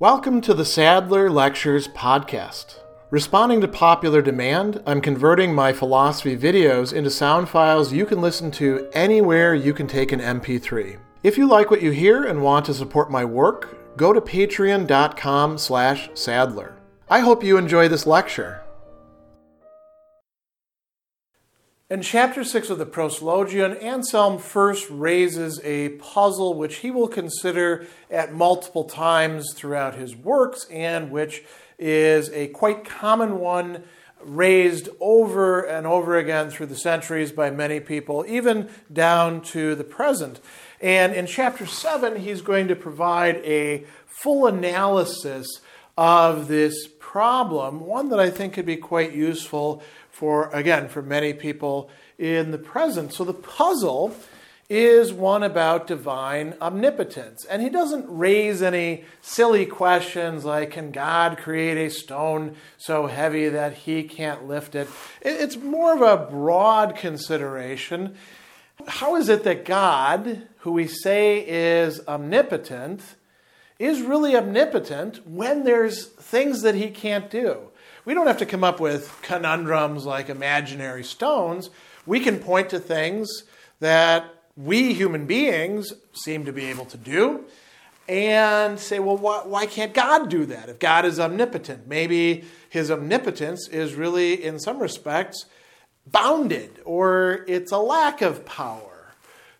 Welcome to the Sadler Lectures podcast. Responding to popular demand, I'm converting my philosophy videos into sound files you can listen to anywhere you can take an MP3. If you like what you hear and want to support my work, go to patreon.com/Sadler. I hope you enjoy this lecture. In Chapter 6 of the Proslogion, Anselm first raises a puzzle which he will consider at multiple times throughout his works, and which is a quite common one raised over and over again through the centuries by many people, even down to the present. And in Chapter 7, he's going to provide a full analysis of this problem, one that I think could be quite useful for many people in the present. So the puzzle is one about divine omnipotence. And he doesn't raise any silly questions like, can God create a stone so heavy that he can't lift it? It's more of a broad consideration. How is it that God, who we say is omnipotent, is really omnipotent when there's things that he can't do? We don't have to come up with conundrums like imaginary stones. We can point to things that we human beings seem to be able to do and say, well, why can't God do that? If God is omnipotent, maybe his omnipotence is really, in some respects, bounded, or it's a lack of power.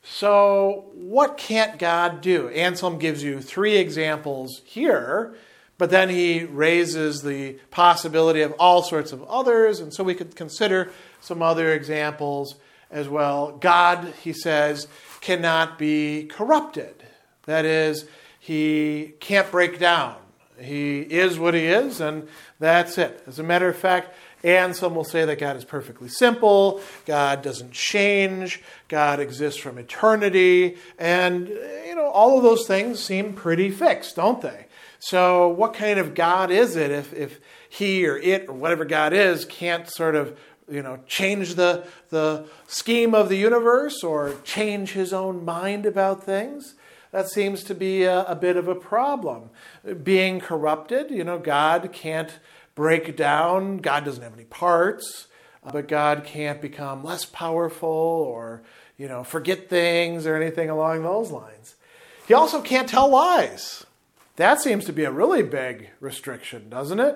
So what can't God do? Anselm gives you 3 examples here, but then he raises the possibility of all sorts of others, and so we could consider some other examples as well. God, he says, cannot be corrupted. That is, he can't break down. He is what he is, and that's it. As a matter of fact, Anselm will say that God is perfectly simple, God doesn't change, God exists from eternity, and all of those things seem pretty fixed, don't they? So what kind of God is it if he or it or whatever God is can't sort of change the scheme of the universe or change his own mind about things? That seems to be a bit of a problem. Being corrupted, God can't break down. God doesn't have any parts, but God can't become less powerful or forget things or anything along those lines. He also can't tell lies. That seems to be a really big restriction, doesn't it?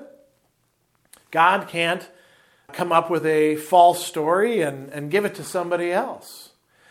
God can't come up with a false story and give it to somebody else.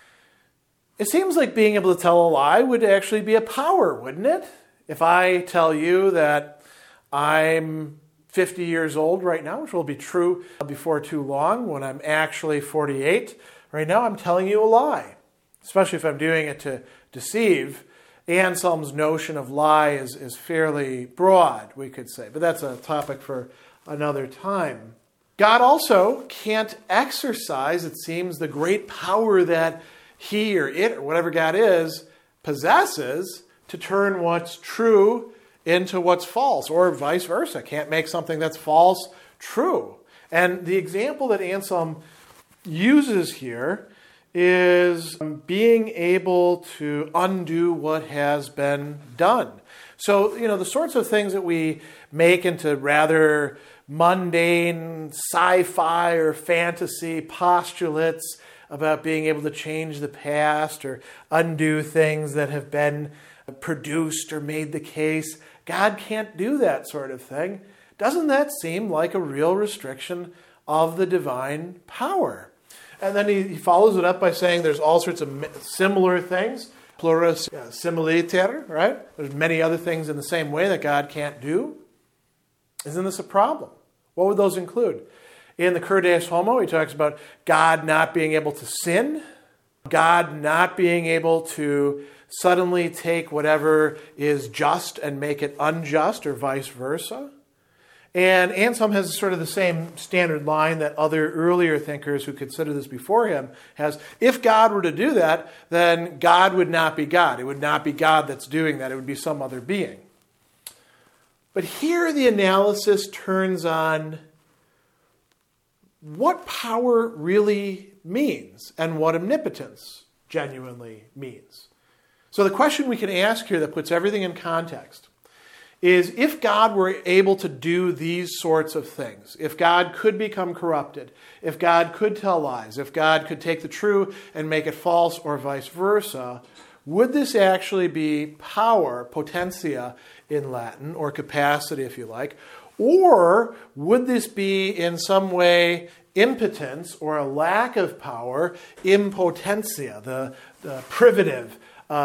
It seems like being able to tell a lie would actually be a power, wouldn't it? If I tell you that I'm 50 years old right now, which will be true before too long when I'm actually 48, right now I'm telling you a lie, especially if I'm doing it to deceive. Anselm's notion of lie is fairly broad, we could say, but that's a topic for another time. God also can't exercise, it seems, the great power that he or it or whatever God is possesses to turn what's true into what's false, or vice versa. Can't make something that's false true. And the example that Anselm uses here is being able to undo what has been done. So, the sorts of things that we make into rather mundane sci-fi or fantasy postulates about being able to change the past or undo things that have been produced or made the case. God can't do that sort of thing. Doesn't that seem like a real restriction of the divine power? And then he follows it up by saying there's all sorts of similar things. Pluribus similiter, right? There's many other things in the same way that God can't do. Isn't this a problem? What would those include? In the Cur Deus Homo, he talks about God not being able to sin, God not being able to suddenly take whatever is just and make it unjust, or vice versa. And Anselm has sort of the same standard line that other earlier thinkers who consider this before him has. If God were to do that, then God would not be God. It would not be God that's doing that. It would be some other being. But here the analysis turns on what power really means and what omnipotence genuinely means. So the question we can ask here that puts everything in context is if God were able to do these sorts of things, if God could become corrupted, if God could tell lies, if God could take the true and make it false or vice versa, would this actually be power, potentia in Latin, or capacity if you like, or would this be in some way impotence or a lack of power, impotentia, the privative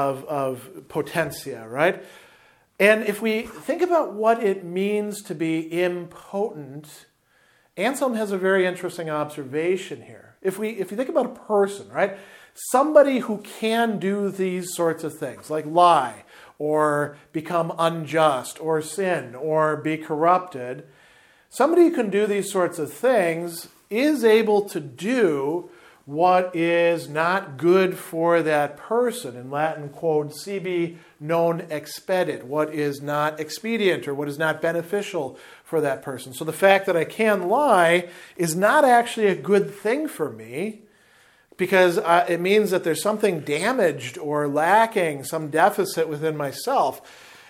of potentia, right? And if we think about what it means to be impotent, Anselm has a very interesting observation here. If you think about a person, right? Somebody who can do these sorts of things, like lie, or become unjust, or sin, or be corrupted, somebody who can do these sorts of things is able to do what is not good for that person. In Latin, quod sibi non expedit, what is not expedient or what is not beneficial for that person. So the fact that I can lie is not actually a good thing for me, because it means that there's something damaged or lacking, some deficit within myself.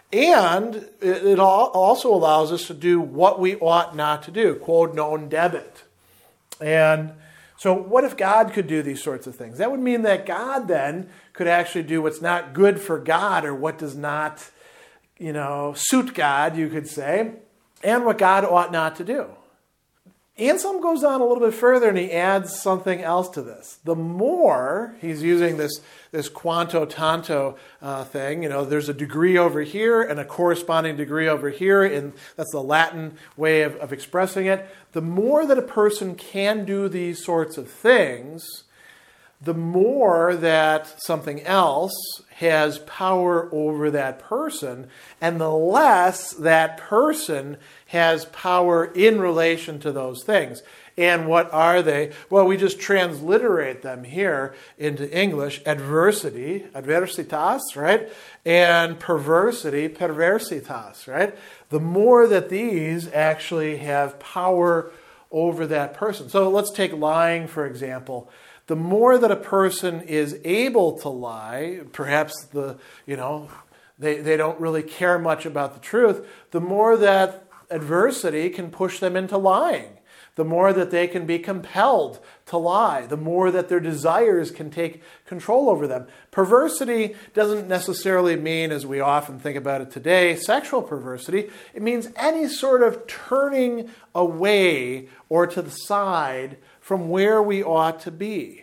And it also allows us to do what we ought not to do, quod non debet. And so what if God could do these sorts of things? That would mean that God then could actually do what's not good for God, or what does not, suit God, you could say, and what God ought not to do. Anselm goes on a little bit further and he adds something else to this. The more, he's using this quanto tanto thing, there's a degree over here and a corresponding degree over here, and that's the Latin way of expressing it. The more that a person can do these sorts of things, the more that something else has power over that person, and the less that person has power in relation to those things. And what are they? Well, we just transliterate them here into English. Adversity, adversitas, right? And perversity, perversitas, right? The more that these actually have power over that person. So let's take lying, for example. The more that a person is able to lie, perhaps they don't really care much about the truth, the more that adversity can push them into lying. The more that they can be compelled to lie, the more that their desires can take control over them. Perversity doesn't necessarily mean, as we often think about it today, sexual perversity. It means any sort of turning away or to the side from where we ought to be.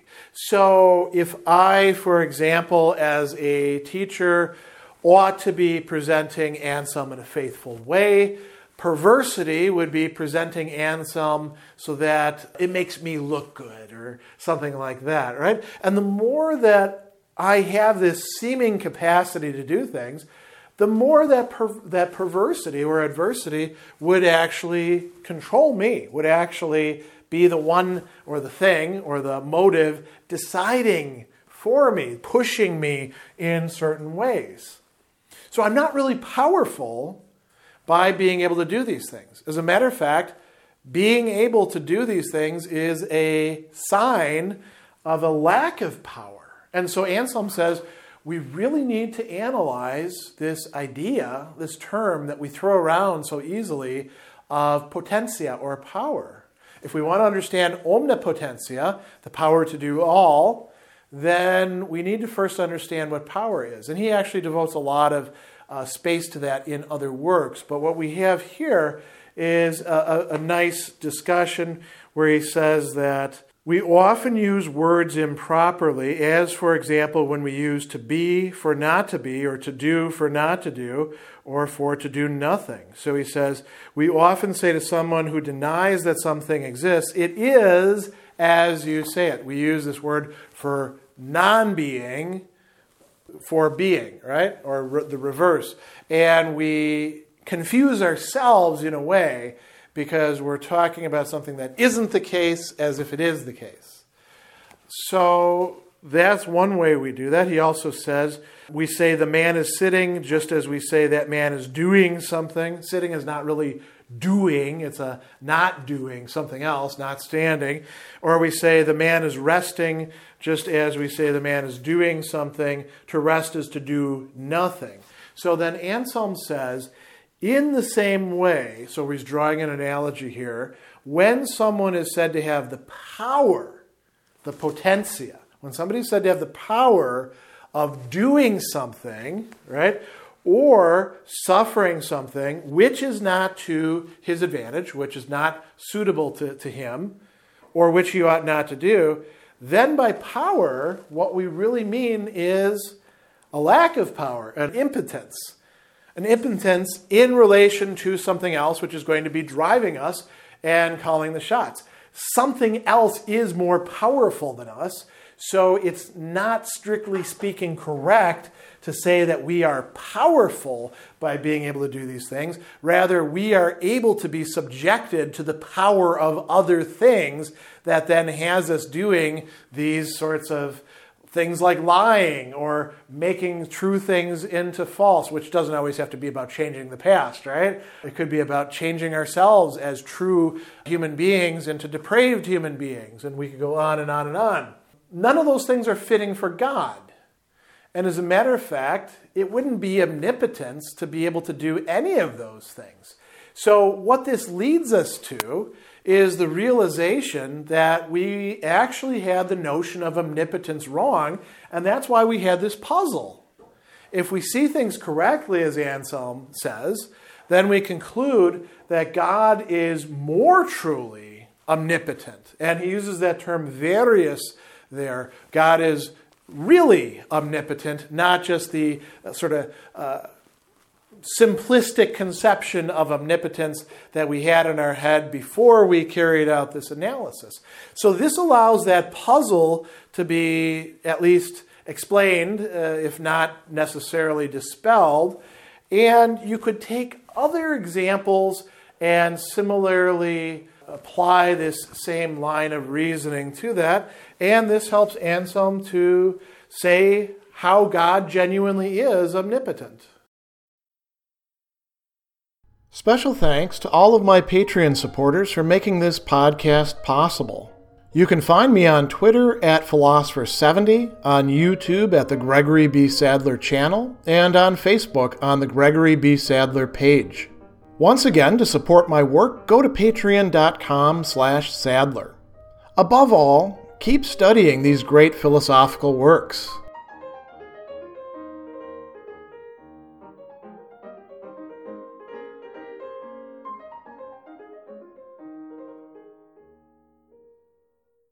So if I, for example, as a teacher, ought to be presenting Anselm in a faithful way, perversity would be presenting Anselm so that it makes me look good or something like that, right? And the more that I have this seeming capacity to do things, the more that that perversity or adversity would actually control me, would actually be the one or the thing or the motive deciding for me, pushing me in certain ways. So I'm not really powerful by being able to do these things. As a matter of fact, being able to do these things is a sign of a lack of power. And so Anselm says we really need to analyze this idea, this term that we throw around so easily of potentia or power. If we want to understand omnipotentia, the power to do all, then we need to first understand what power is. And he actually devotes a lot of space to that in other works. But what we have here is a nice discussion where he says that we often use words improperly, as, for example, when we use to be for not to be, or to do for not to do, or for to do nothing. So he says, we often say to someone who denies that something exists, it is as you say it. We use this word for non-being, for being, right? Or the reverse. And we confuse ourselves in a way because we're talking about something that isn't the case as if it is the case. So that's one way we do that. He also says, we say the man is sitting just as we say that man is doing something. Sitting is not really doing, it's a not doing something else, not standing. Or we say the man is resting just as we say the man is doing something. To rest is to do nothing. So then Anselm says, In the same way, so he's drawing an analogy here, when someone is said to have the power, the potentia, when somebody's said to have the power of doing something, right, or suffering something which is not to his advantage, which is not suitable to him, or which he ought not to do, then by power, what we really mean is a lack of power, an impotence. An impotence in relation to something else which is going to be driving us and calling the shots. Something else is more powerful than us, so it's not strictly speaking correct to say that we are powerful by being able to do these things. Rather, we are able to be subjected to the power of other things that then has us doing these sorts of things like lying or making true things into false, which doesn't always have to be about changing the past, right? It could be about changing ourselves as true human beings into depraved human beings, and we could go on and on and on. None of those things are fitting for God. And as a matter of fact, it wouldn't be omnipotence to be able to do any of those things. So what this leads us to is the realization that we actually had the notion of omnipotence wrong, and that's why we had this puzzle. If we see things correctly, as Anselm says, then we conclude that God is more truly omnipotent. And he uses that term various there. God is really omnipotent, not just the sort of simplistic conception of omnipotence that we had in our head before we carried out this analysis. So this allows that puzzle to be at least explained, if not necessarily dispelled. And you could take other examples and similarly apply this same line of reasoning to that. And this helps Anselm to say how God genuinely is omnipotent. Special thanks to all of my Patreon supporters for making this podcast possible. You can find me on Twitter at Philosopher70, on YouTube at the Gregory B. Sadler channel, and on Facebook on the Gregory B. Sadler page. Once again, to support my work, go to patreon.com/Sadler. Above all, keep studying these great philosophical works.